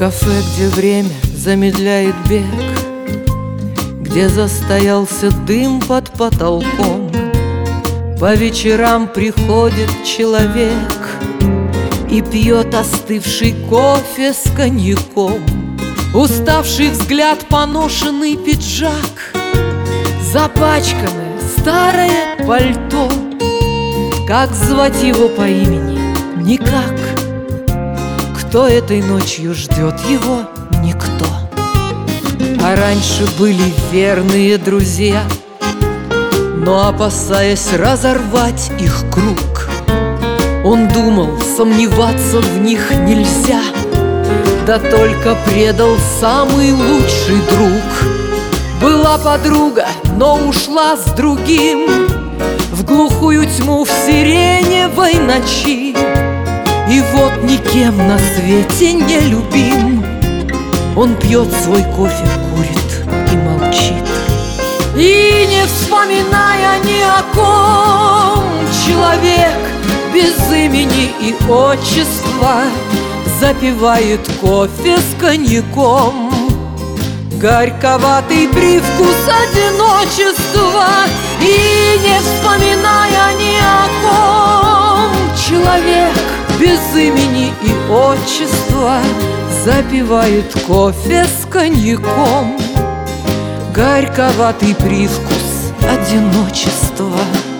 кафе, где время замедляет бег, где застоялся дым под потолком, по вечерам приходит человек и пьет остывший кофе с коньяком. Уставший взгляд, поношенный пиджак, запачканное старое пальто. Как звать его по имени? Никак. Кто этой ночью ждет его? Никто. А раньше были верные друзья, но, опасаясь разорвать их круг, он думал, сомневаться в них нельзя, да только предал самый лучший друг. Была подруга, но ушла с другим в глухую тьму в сиреневой ночи. И вот никем на свете не любим, он пьет свой кофе, курит и молчит. И не вспоминая ни о ком, человек без имени и отчества запивает кофе с коньяком. Горьковатый привкус одиночества. И не вспоминая ни о ком, человек без имени и отчества запивает кофе с коньяком. Горьковатый привкус одиночества.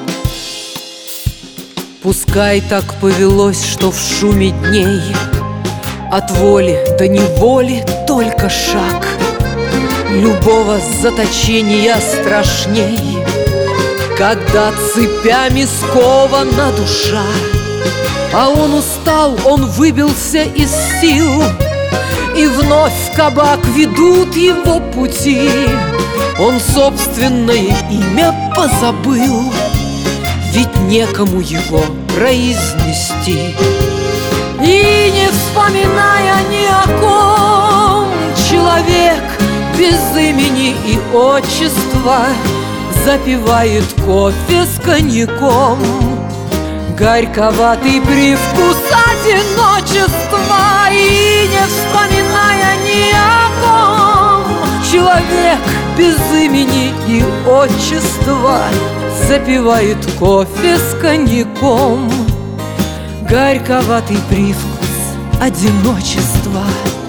Пускай так повелось, что в шуме дней от воли до неволи только шаг. Любого заточения страшней, когда цепями скована душа. А он устал, он выбился из сил, и вновь в кабак ведут его пути. Он собственное имя позабыл, ведь некому его произнести. И не вспоминая ни о ком, человек без имени и отчества запивает кофе с коньяком. Горьковатый привкус одиночества. И не вспоминая ни о ком, человек без имени и отчества запивает кофе с коньяком. Горьковатый привкус одиночества.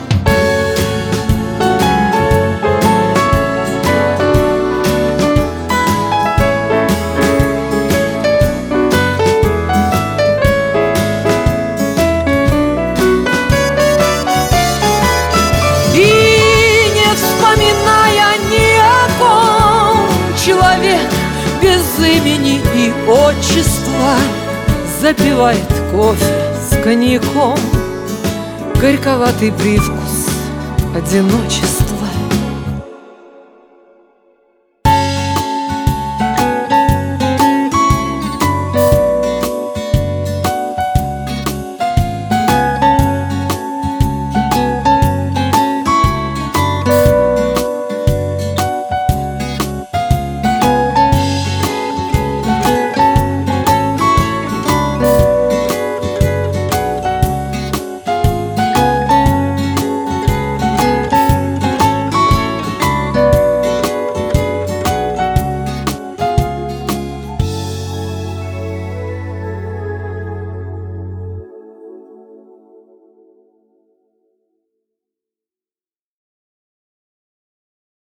Человек без имени и отчества запивает кофе с коньяком. Горьковатый привкус одиночества.